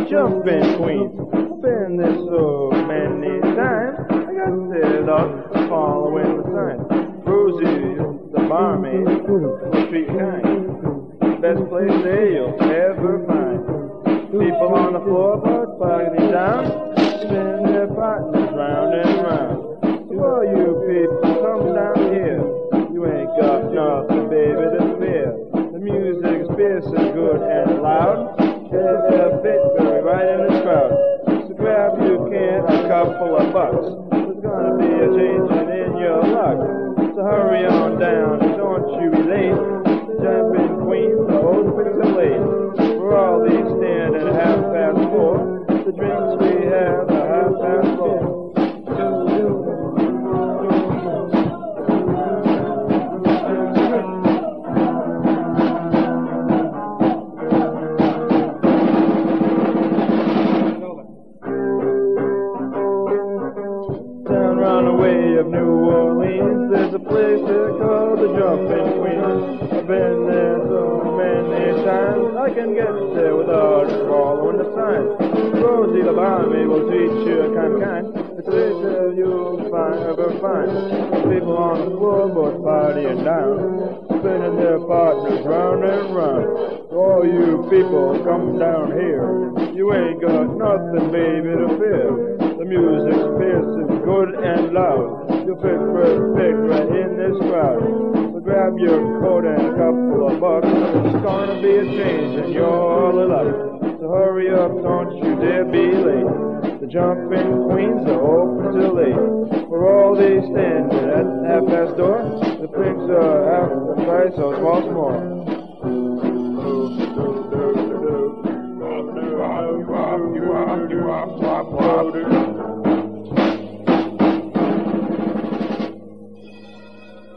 jumping queens. Been there so many times, I got set up following the signs. Rosie, the barmaid, will treat you kind. Best place there you'll ever find. People on the floor, but party down, spin their partners round and round. To all you people, come down here. You ain't got nothing, baby, to fear. The music's fierce and good and loud. There's a bit very right in the crowd. So grab you can a couple of bucks. There's gonna be a changing in your luck. So hurry on down, don't you be late. The jumping queens are open to late. For all these standing $4:30. The drinks we have are $4:30. Down round the way of New Orleans, there's a place there called the Jumping Queens. I've been there so many times, I can get there without following the signs. Rosie the barmaid will treat you kind. It's a place that you'll ever find. People on the floor both partying down, spinning their partners round and round. All you people come down here. You ain't got nothing, baby, to fear. The music's fierce and good and loud. You'll fit first pick right in this crowd. So grab your coat and a couple of bucks. It's gonna be a change in your luck. So hurry up, don't you dare be late. The jumping queens are open till late. For all these standing at the half-past door, the drinks are half the price, so it's once more.